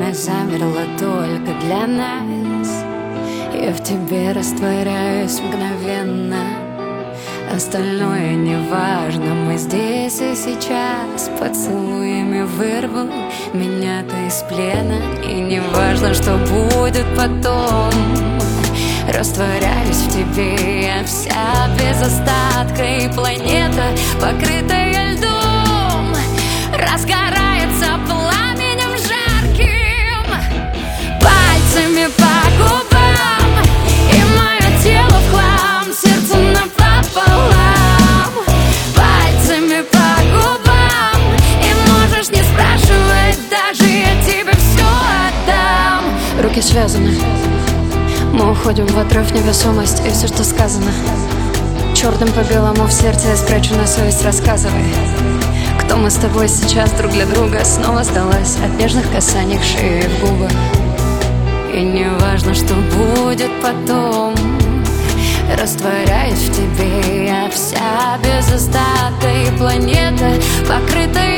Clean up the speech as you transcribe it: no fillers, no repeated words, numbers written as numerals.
время замерло только для нас. Я в тебе растворяюсь мгновенно. Остальное не важно, мы здесь и сейчас. Поцелуями вырвал меня ты из плена. И не важно, что будет потом. Растворяюсь в тебе, я вся без остатка. И планета, покрытая льдом, разгорается пламенем жарким. Пальцами по губам, и мое тело в хлам, сердце напополам. Пальцами по губам, и можешь не спрашивать, даже я тебе все отдам. Руки связаны, мы уходим в отрыв, невесомость и все, что сказано. Черным по белому в сердце я спрячу на совесть, рассказывай, кто мы с тобой сейчас друг для друга. Снова сдалась от нежных касаний к шее и в губы. И не важно, что будет потом. Растворяюсь в тебе, я вся без остатка. И планета, покрытая